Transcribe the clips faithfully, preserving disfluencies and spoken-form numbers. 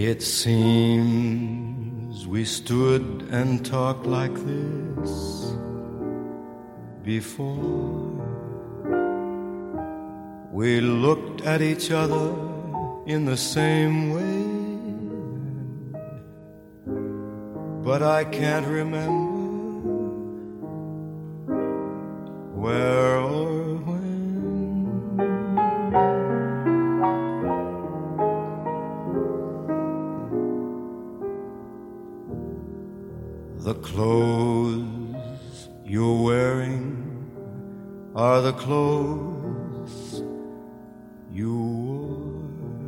It seems we stood and talked like this before. We looked at each other in the same way, but I can't remember where or when. The clothes you're wearing are the clothes you wore.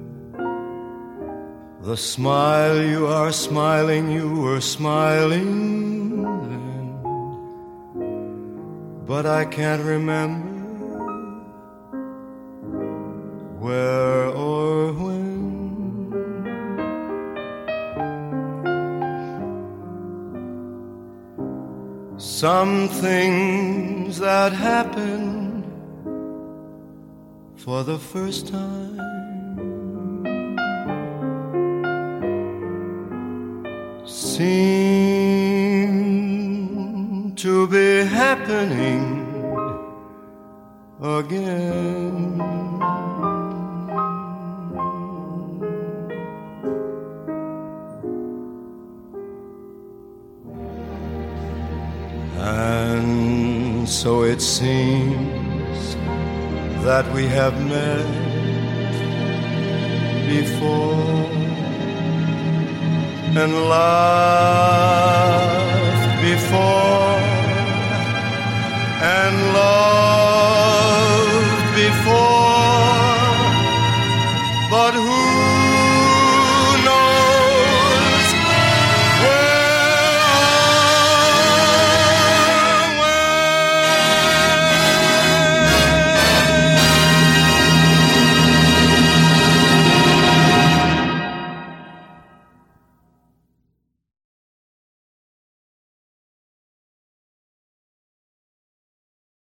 The smile you are smiling, you were smiling then, but I can't remember where or when. Some things that happen for the first time seem to be happening again. And so it seems that we have met before and laughed before and loved before, but who